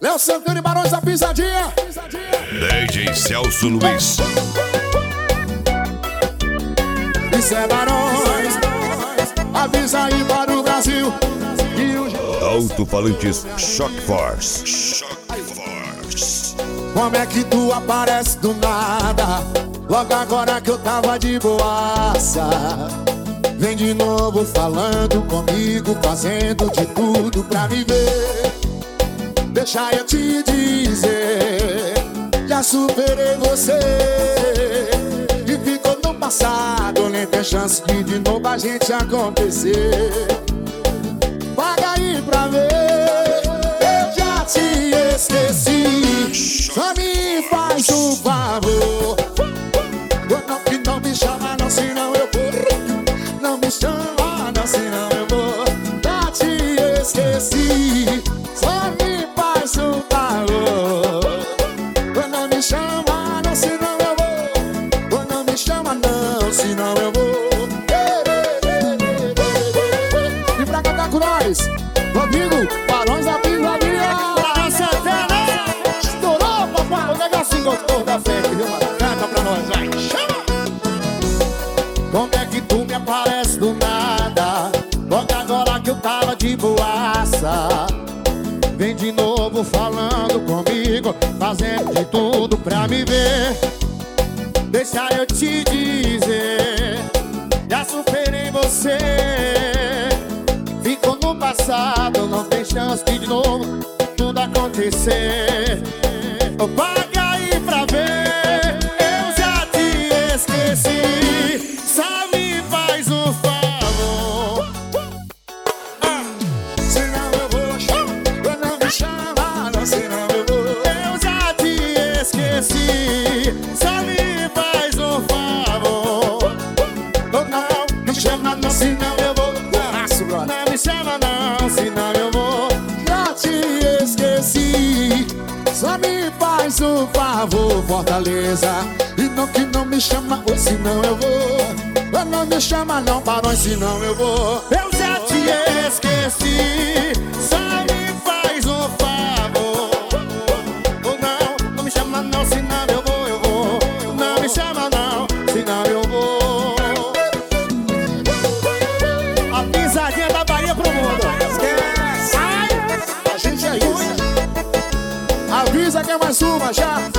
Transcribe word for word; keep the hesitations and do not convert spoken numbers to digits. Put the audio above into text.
Léo Santana e Barões da Pisadinha. D J Celso Luiz. Isso é Barões. Avisa aí para o Brasil. E o Alto-falantes Shock Force. Shock Force. Como é que tu aparece do nada? Logo agora que eu tava de boaça. Vem de novo falando comigo, fazendo de tudo pra me ver. Deixa eu te dizer, já superei você. E ficou no passado, nem tem chance de de novo a gente acontecer. Paga aí pra ver, eu já te esqueci. Só me faz um favor, não, que não me chama não, senão eu vou. Não me chama não, senão eu vou. Já te esqueci. Só me faz um favor, não me chama não, senão eu vou. Não me chama não, senão eu vou. E pra cantar com nós, Rodrigo, Barões da Pisadinha. Barões Santana. Estourou, papai. O negocinho gostou da festa, viu, mano? Canta pra nós, vai. Chama! Como é que tu me aparece do nada? Logo agora que eu tava de boaça. Vem de novo falando comigo, fazendo de tudo pra me ver. Deixa eu te dizer, já superei você. Ficou no passado, não tem chance de de novo tudo acontecer. Paga aí pra ver, eu já te esqueci. Só me faz um favor, ah, senão eu vou. Não me chama não, senão eu vou. Eu já te esqueci. Só me faz um favor, oh, não me chama não, senão eu vou. Não me chama não, senão eu vou. Já te esqueci. Só me faz um favor, Fortaleza. E não que não me chama, ou senão eu vou. Não me chama não, Barões, senão eu vou. Eu já te esqueci. Só me faz um favor, ou não, não me chama não, senão eu vou, eu vou. Não me chama não, senão eu vou. A pisadinha da Bahia pro mundo. Esquece. A gente é isso. Avisa que é mais uma já.